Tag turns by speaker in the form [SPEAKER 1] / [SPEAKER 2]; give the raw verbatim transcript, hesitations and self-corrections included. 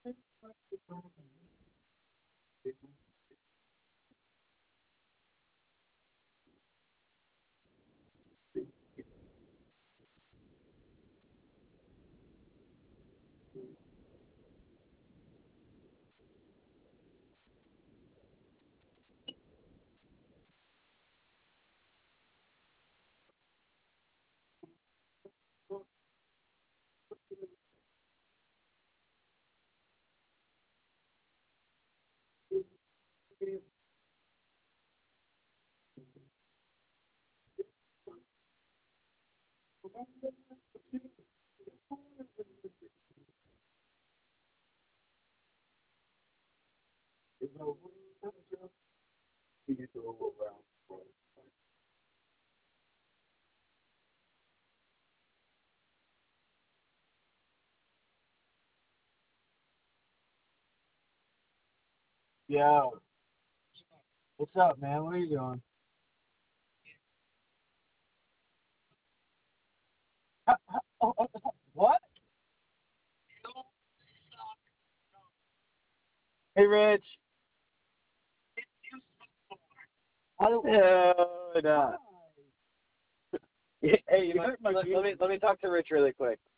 [SPEAKER 1] Yo, what's up, man? What are you doing? Ha- ha- oh, oh, oh, what? Hey, Rich. How do
[SPEAKER 2] No, no. Hey, you
[SPEAKER 1] you
[SPEAKER 2] might,
[SPEAKER 1] hurt my
[SPEAKER 2] let, let me
[SPEAKER 1] feelings?
[SPEAKER 2] let me talk to Rich really quick.